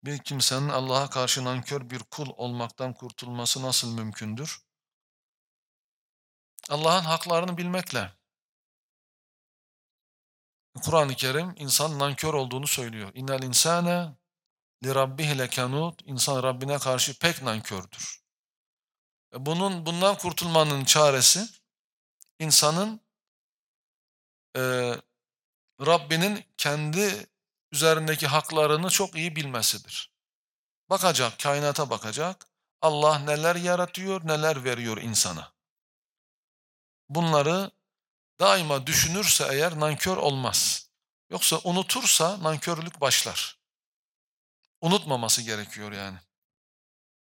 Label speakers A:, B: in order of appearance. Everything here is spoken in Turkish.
A: Bir kimsenin Allah'a karşı nankör bir kul olmaktan kurtulması nasıl mümkündür? Allah'ın haklarını bilmekle. Kur'an-ı Kerim insan nankör olduğunu söylüyor. İnnel insane li rabbihi lekanut. İnsan Rabbine karşı pek nankördür. Bundan kurtulmanın çaresi insanın eee, Rabbinin kendi üzerindeki haklarını çok iyi bilmesidir. Bakacak, kainata bakacak. Allah neler yaratıyor, neler veriyor insana. Bunları daima düşünürse eğer nankör olmaz. Yoksa unutursa nankörlük başlar. Unutmaması gerekiyor yani.